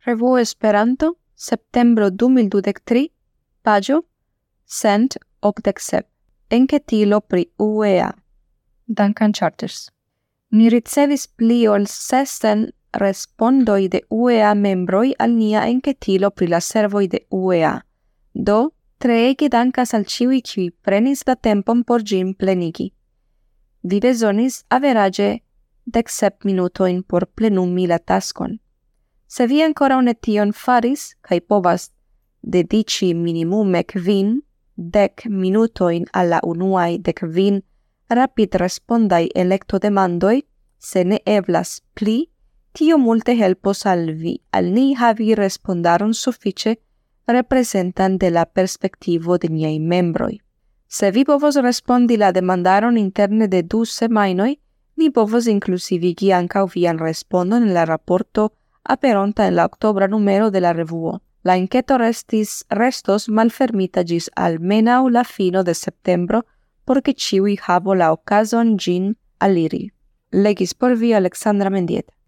Revuo Esperanto, septembro 2023, paĝo 187. Enketilo pri UEA. Duncan Charters. Ni ricevis pli ol 600 respondoj de UEA membroj al nia enketilo pri la servoj de UEA. Do, treege dankas al ĉiuj kiuj prenis la tempon por ĝin plenigi. Vi bezonis averaĝe 17 minutojn por plenumi la taskon. Se vi ankoraŭ ne tion faris kaj povas dediĉi minimume 10 minutojn al la unuaj 10 rapid-respondaj elektodemandoj, se ne eblas pli, tio multe helpos al vi, al ni havi respondaron sufiĉe reprezentan de la perspektivo de niaj membroj. Se vi povos respondi la demandaron interne de 2 semajnoj, ni povos inklusivigi ankaŭ vian respondon en la raporto aperonta en la oktobra numero de la revuo. La enketo restos malfermita ĝis almenaŭ la fino de septembro, por ke ĉiuj havu la okazon ĝin aliri. Legis por vi Aleksandra Mendieta.